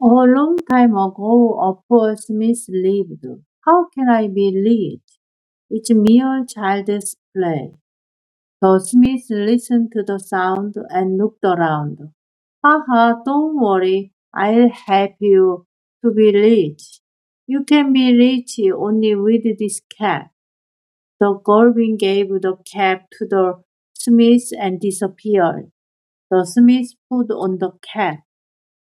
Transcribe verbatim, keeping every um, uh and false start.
A long time ago, a poor Smith lived. How can I be rich? It's mere child's play. The Smith listened to the sound and looked around. Ha ha, don't worry, I'll help you to be rich. You can be rich only with this cap. The Goblin gave the cap to the Smith and disappeared. The Smith put on the cap.